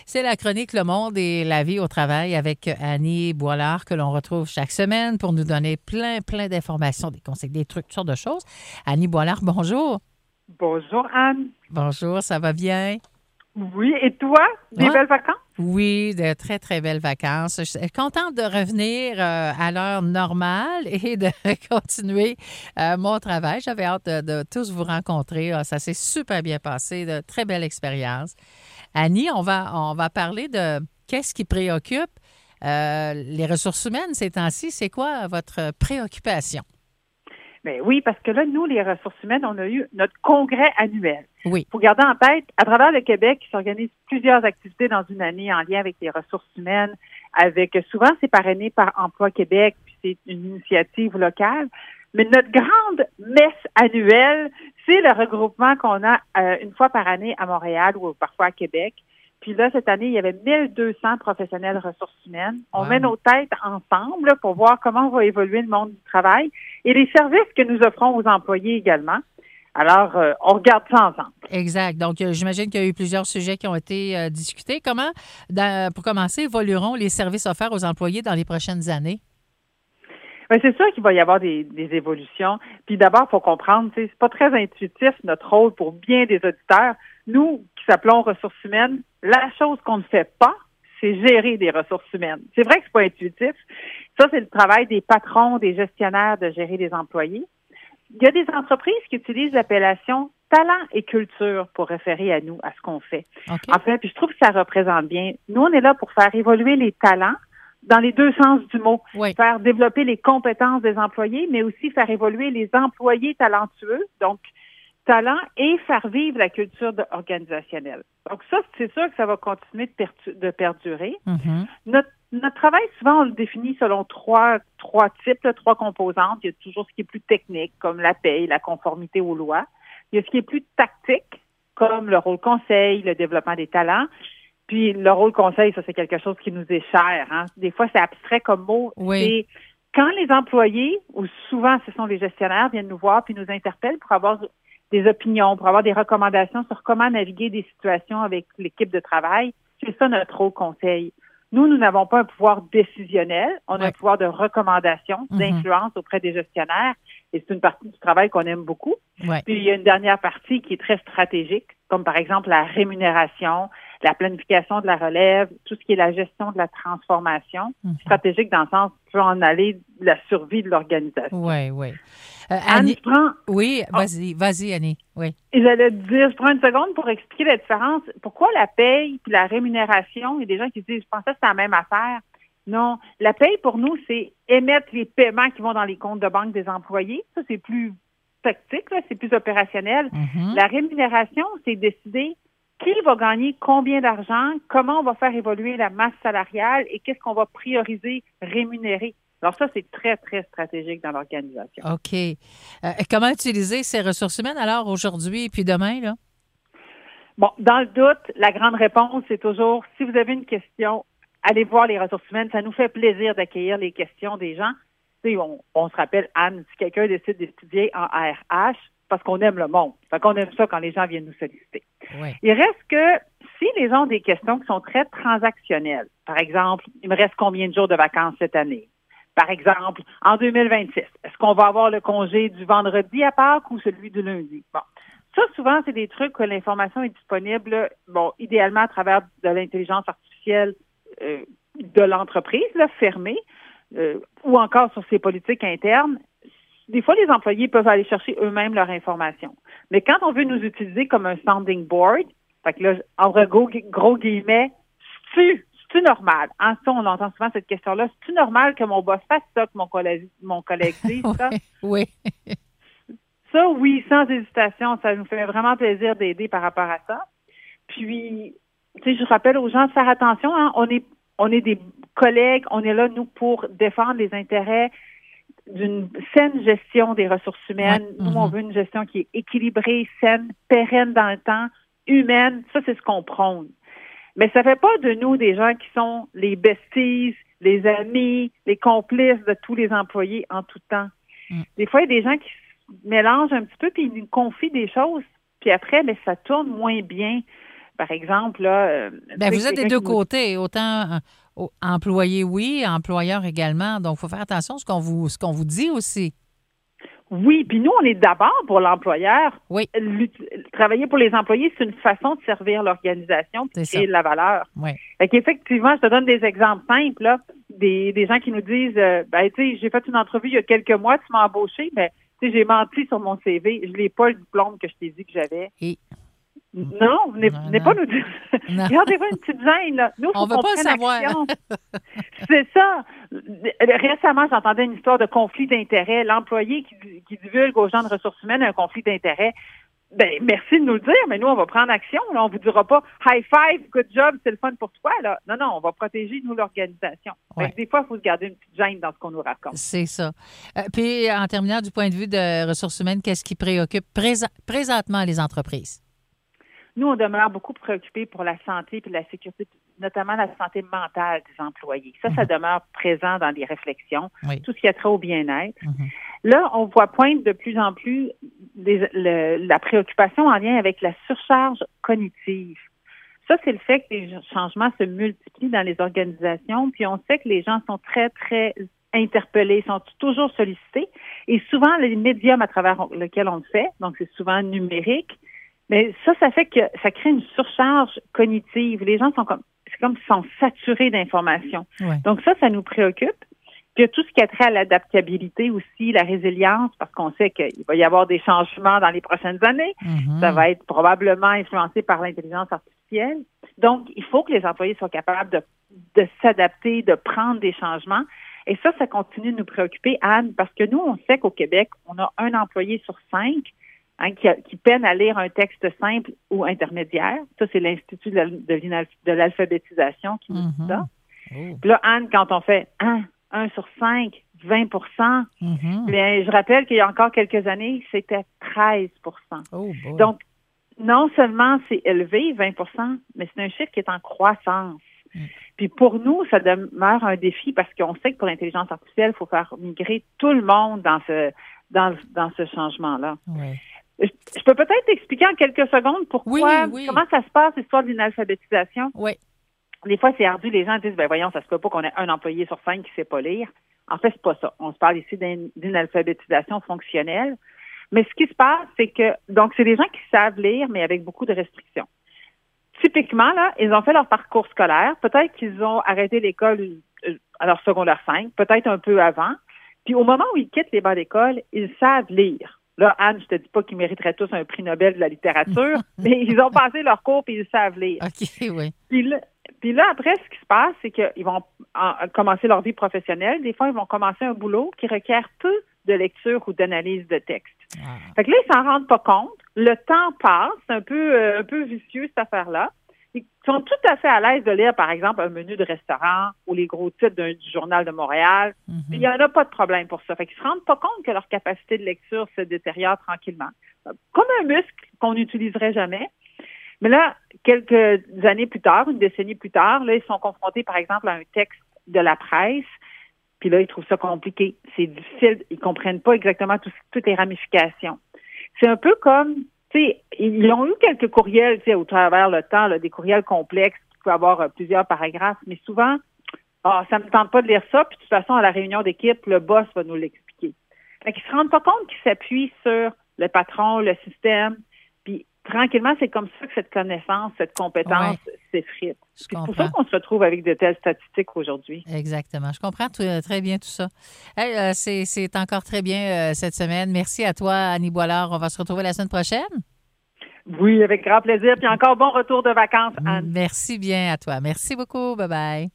C'est la chronique Le Monde et la vie au travail avec Annie Boilard que l'on retrouve chaque semaine pour nous donner plein d'informations, des conseils, des trucs, toutes sortes de choses. Annie Boilard, bonjour. Bonjour, Anne. Bonjour, ça va bien? Oui, et toi? Des belles vacances? Oui, de très belles vacances. Je suis contente de revenir à l'heure normale et de continuer mon travail. J'avais hâte de tous vous rencontrer. Ça s'est super bien passé, de très belles expériences. Annie, on va parler de qu'est-ce qui préoccupe les ressources humaines ces temps-ci. C'est quoi votre préoccupation? Bien oui, parce que là, nous, les ressources humaines, on a eu notre congrès annuel. Oui. Il faut garder en tête, à travers le Québec, il s'organise plusieurs activités dans une année en lien avec les ressources humaines, souvent c'est parrainé par Emploi Québec, puis c'est une initiative locale. Mais notre grande messe annuelle, c'est le regroupement qu'on a une fois par année à Montréal ou parfois à Québec. Puis là, cette année, il y avait 1200 professionnels de ressources humaines. On met nos têtes ensemble là, pour voir comment va évoluer le monde du travail et les services que nous offrons aux employés également. Alors, on regarde ça ensemble. Exact. Donc, j'imagine qu'il y a eu plusieurs sujets qui ont été discutés. Comment, pour commencer, évolueront les services offerts aux employés dans les prochaines années? Bien, c'est sûr qu'il va y avoir des évolutions. Puis d'abord, il faut comprendre, c'est pas très intuitif notre rôle pour bien des auditeurs. Nous, qui s'appelons ressources humaines, la chose qu'on ne fait pas, c'est gérer des ressources humaines. C'est vrai que c'est pas intuitif. Ça, c'est le travail des patrons, des gestionnaires de gérer des employés. Il y a des entreprises qui utilisent l'appellation talent et culture pour référer à nous, à ce qu'on fait. Okay. En fait, puis je trouve que ça représente bien. Nous, on est là pour faire évoluer les talents dans les deux sens du mot. Oui. Faire développer les compétences des employés, mais aussi faire évoluer les employés talentueux, donc talent, et faire vivre la culture organisationnelle. Donc ça, c'est sûr que ça va continuer de perdurer. Mm-hmm. Notre travail, souvent, on le définit selon trois types, trois composantes. Il y a toujours ce qui est plus technique, comme la paye, la conformité aux lois. Il y a ce qui est plus tactique, comme le rôle conseil, le développement des talents. Puis le rôle conseil, ça, c'est quelque chose qui nous est cher. Hein? Des fois, c'est abstrait comme mot. Oui. C'est quand les employés, ou souvent ce sont les gestionnaires, viennent nous voir puis nous interpellent pour avoir des opinions, pour avoir des recommandations sur comment naviguer des situations avec l'équipe de travail, c'est ça notre rôle conseil. Nous n'avons pas un pouvoir décisionnel, on a un pouvoir de recommandation, d'influence auprès des gestionnaires, et c'est une partie du travail qu'on aime beaucoup. Ouais. Puis il y a une dernière partie qui est très stratégique, comme par exemple la rémunération, la planification de la relève, tout ce qui est la gestion de la transformation, stratégique dans le sens peut en aller de la survie de l'organisation. Oui. Annie, je prends... Oui, vas-y, Annie. Oui. J'allais te dire, je prends une seconde pour expliquer la différence. Pourquoi la paye puis la rémunération? Il y a des gens qui disent, je pensais que c'était la même affaire. Non, la paye pour nous, c'est émettre les paiements qui vont dans les comptes de banque des employés. Ça, c'est plus tactique, là, c'est plus opérationnel. Mm-hmm. La rémunération, c'est décider qui va gagner combien d'argent, comment on va faire évoluer la masse salariale et qu'est-ce qu'on va prioriser, rémunérer. Alors ça, c'est très stratégique dans l'organisation. OK. Comment utiliser ces ressources humaines alors aujourd'hui et puis demain, là? Bon, dans le doute, la grande réponse, c'est toujours, si vous avez une question, allez voir les ressources humaines. Ça nous fait plaisir d'accueillir les questions des gens. Tu sais, on se rappelle, Anne, si quelqu'un décide d'étudier en RH, parce qu'on aime le monde. Fait qu'on aime ça quand les gens viennent nous solliciter. Oui. Il reste que si les gens ont des questions qui sont très transactionnelles, par exemple, il me reste combien de jours de vacances cette année? Par exemple, en 2026, est-ce qu'on va avoir le congé du vendredi à Pâques ou celui du lundi? Bon. Ça, souvent, c'est des trucs que l'information est disponible, bon, idéalement à travers de l'intelligence artificielle de l'entreprise, là, fermée, ou encore sur ses politiques internes. Des fois, les employés peuvent aller chercher eux-mêmes leur information. Mais quand on veut nous utiliser comme un sounding board, fait que là, entre gros guillemets, c'est-tu normal? En ça, on entend souvent cette question-là. C'est-tu normal que mon boss fasse ça, que mon collègue dise ça? Oui. Ça, oui, sans hésitation. Ça nous fait vraiment plaisir d'aider par rapport à ça. Puis, tu sais, je rappelle aux gens de faire attention. Hein, on est des collègues. On est là, nous, pour défendre les intérêts d'une saine gestion des ressources humaines. Ouais. Nous, on veut une gestion qui est équilibrée, saine, pérenne dans le temps, humaine. Ça, c'est ce qu'on prône. Mais ça fait pas de nous des gens qui sont les besties, les amis, les complices de tous les employés en tout temps. Des fois, il y a des gens qui se mélangent un petit peu puis ils nous confient des choses, puis après, mais ça tourne moins bien. Par exemple, là... Bien, vous êtes des deux côtés, autant employé, oui, employeur également. Donc, il faut faire attention à ce qu'on vous dit aussi. Oui, puis nous, on est d'abord pour l'employeur. Oui. Travailler pour les employés, c'est une façon de servir l'organisation et de la valeur. Oui. Fait qu'effectivement, je te donne des exemples simples, là, des gens qui nous disent, ben, tu sais, j'ai fait une entrevue il y a quelques mois, tu m'as embauché, mais tu sais, j'ai menti sur mon CV, je n'ai pas le diplôme que je t'ai dit que j'avais. Et... Non, venez pas nous dire. Regardez-vous une petite gêne, là. Nous, on ne veut pas le savoir. C'est ça. Récemment, j'entendais une histoire de conflit d'intérêts. L'employé qui divulgue aux gens de ressources humaines un conflit d'intérêts. Ben, merci de nous le dire, mais nous, on va prendre action. Là. On vous dira pas high five, good job, c'est le fun pour toi. Là. Non, on va protéger, nous, l'organisation. Ouais. Des fois, il faut se garder une petite gêne dans ce qu'on nous raconte. C'est ça. Puis, en terminant, du point de vue de ressources humaines, qu'est-ce qui préoccupe présentement les entreprises? Nous, on demeure beaucoup préoccupés pour la santé et la sécurité, notamment la santé mentale des employés. Ça demeure présent dans les réflexions, tout ce qui a trait au bien-être. Là, on voit poindre de plus en plus la préoccupation en lien avec la surcharge cognitive. Ça, c'est le fait que les changements se multiplient dans les organisations, puis on sait que les gens sont très, très interpellés, sont toujours sollicités, et souvent, les médiums à travers lesquels on le fait, donc c'est souvent numérique, mais ça fait que ça crée une surcharge cognitive. Les gens c'est comme s'ils sont saturés d'informations. Ouais. Donc ça nous préoccupe. Puis il y a tout ce qui a trait à l'adaptabilité aussi, la résilience, parce qu'on sait qu'il va y avoir des changements dans les prochaines années. Ça va être probablement influencé par l'intelligence artificielle. Donc, il faut que les employés soient capables de s'adapter, de prendre des changements. Et ça continue de nous préoccuper, Anne, parce que nous, on sait qu'au Québec, on a un employé sur 5 qui peine à lire un texte simple ou intermédiaire. Ça, c'est l'Institut de l'alphabétisation qui nous dit ça. Puis là, Anne, quand on fait 1 sur 5, 20 bien, je rappelle qu'il y a encore quelques années, c'était 13 Donc, non seulement c'est élevé, 20 mais c'est un chiffre qui est en croissance. Puis pour nous, ça demeure un défi parce qu'on sait que pour l'intelligence artificielle, il faut faire migrer tout le monde dans ce changement-là. Oui. Je peux peut-être t'expliquer en quelques secondes comment ça se passe, l'histoire de l'inalphabétisation. Oui. Des fois, c'est ardu. Les gens disent, ben voyons, ça se peut pas qu'on ait un employé sur 5 qui sait pas lire. En fait, c'est pas ça. On se parle ici d'inalphabétisation fonctionnelle. Mais ce qui se passe, c'est que, donc, c'est des gens qui savent lire, mais avec beaucoup de restrictions. Typiquement, là, ils ont fait leur parcours scolaire. Peut-être qu'ils ont arrêté l'école à leur secondaire 5, peut-être un peu avant. Puis au moment où ils quittent les bancs d'école, ils savent lire. Là, Anne, je te dis pas qu'ils mériteraient tous un prix Nobel de la littérature, mais ils ont passé leur cours et ils savent lire. OK, oui. Puis là, après, ce qui se passe, c'est qu'ils vont commencer leur vie professionnelle. Des fois, ils vont commencer un boulot qui requiert peu de lecture ou d'analyse de texte. Fait que là, ils s'en rendent pas compte. Le temps passe, c'est un peu vicieux, cette affaire-là. Ils sont tout à fait à l'aise de lire, par exemple, un menu de restaurant ou les gros titres du Journal de Montréal. Il n'y en a pas de problème pour ça. Fait qu'ils se rendent pas compte que leur capacité de lecture se détériore tranquillement. Comme un muscle qu'on n'utiliserait jamais. Mais là, quelques années plus tard, une décennie plus tard, là, ils sont confrontés, par exemple, à un texte de la presse. Puis là, ils trouvent ça compliqué. C'est difficile. Ils comprennent pas exactement toutes les ramifications. C'est un peu comme... Tu sais, ils ont eu quelques courriels, tu sais, au travers le temps, là, des courriels complexes qui peuvent avoir plusieurs paragraphes, mais souvent, ça me tente pas de lire ça, puis de toute façon, à la réunion d'équipe, le boss va nous l'expliquer. Fait qu'ils se rendent pas compte qu'ils s'appuient sur le patron, le système, puis tranquillement, c'est comme ça que cette connaissance, cette compétence s'effrite. C'est pour ça qu'on se retrouve avec de telles statistiques aujourd'hui. Exactement. Je comprends très bien tout ça. Hey, c'est encore très bien cette semaine. Merci à toi, Annie Boilard. On va se retrouver la semaine prochaine. Oui, avec grand plaisir. Puis encore bon retour de vacances, Anne. Merci bien à toi. Merci beaucoup. Bye-bye.